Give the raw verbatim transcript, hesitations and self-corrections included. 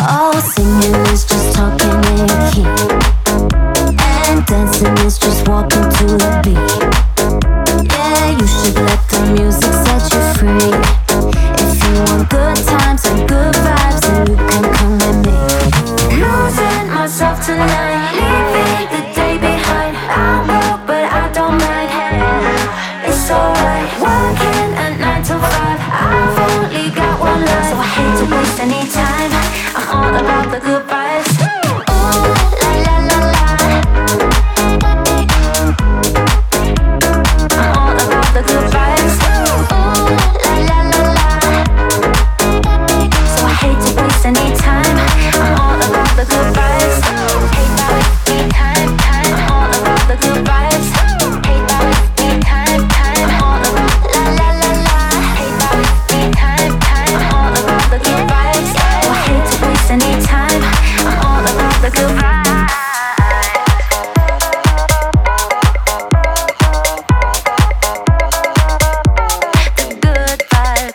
Oh, singing is just talking in key, and dancing is just walking to the beat. Yeah, you should let the music set you free. If you want good times and good vibes, then you can come with me. Losing myself tonight, leaving the day behind. I'm broke, but I don't mind. It's alright. Working at nine to five. I've only got one life, so I hate to waste any time. I'm all about the good.